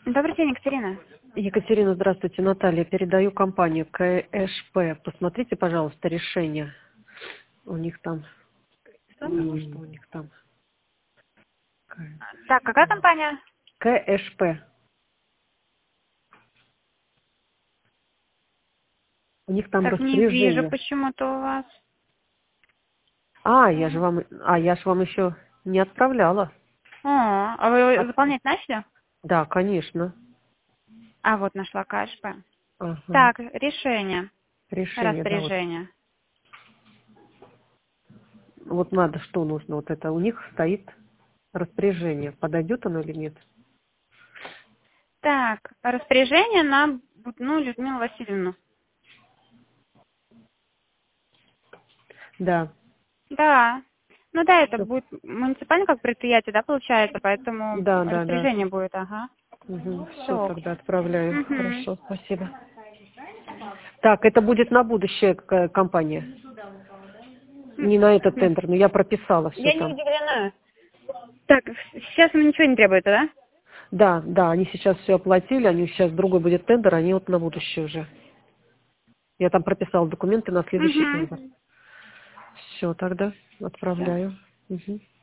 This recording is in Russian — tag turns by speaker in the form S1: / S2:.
S1: Добрый день, Екатерина.
S2: Екатерина, здравствуйте. Наталья, передаю компанию КШП. Посмотрите, пожалуйста, решение. У них там... Что у них там?
S1: Так, какая компания?
S2: КШП. У них там
S1: Так, не вижу
S2: распоряжение.
S1: почему-то у вас.
S2: Я же вам еще не отправляла.
S1: А вы заполнять начали?
S2: Да, конечно.
S1: А, вот нашла КШП.
S2: Ага.
S1: Так, решение.
S2: Решение, да, вот.
S1: Распоряжение.
S2: Вот надо, что нужно. Вот это у них стоит распоряжение. Подойдет оно или нет?
S1: Так, распоряжение на Людмилу Васильевну.
S2: Да.
S1: Да. Ну да, это
S2: Всё.
S1: будет муниципальное как предприятие, да, получается, поэтому
S2: Да.
S1: распоряжение будет, ага.
S2: Все,
S1: Все.
S2: тогда отправляю.
S1: Угу.
S2: Хорошо, спасибо. Так, это будет на будущее компания. Не на этот тендер, но я прописала все
S1: Я не
S2: там.
S1: удивлена. Так, сейчас им ничего не требуется, да?
S2: Да, они сейчас все оплатили, они сейчас другой будет тендер, они вот на будущее уже. Я там прописала документы на следующий тендер.
S1: Угу.
S2: Все, тогда
S1: Все.
S2: отправляю. Мгм.